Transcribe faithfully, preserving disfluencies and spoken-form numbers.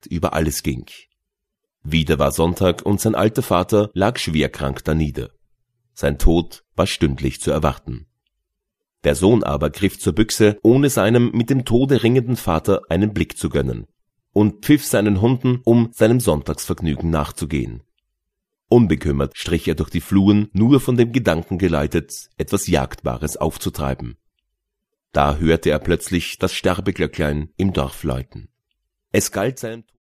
über alles ging. Wieder war Sonntag und sein alter Vater lag schwerkrank danieder. Sein Tod war stündlich zu erwarten. Der Sohn aber griff zur Büchse, ohne seinem mit dem Tode ringenden Vater einen Blick zu gönnen, und pfiff seinen Hunden, um seinem Sonntagsvergnügen nachzugehen. Unbekümmert strich er durch die Fluren, nur von dem Gedanken geleitet, etwas Jagdbares aufzutreiben. Da hörte er plötzlich das Sterbeglöcklein im Dorf läuten. Es galt seinem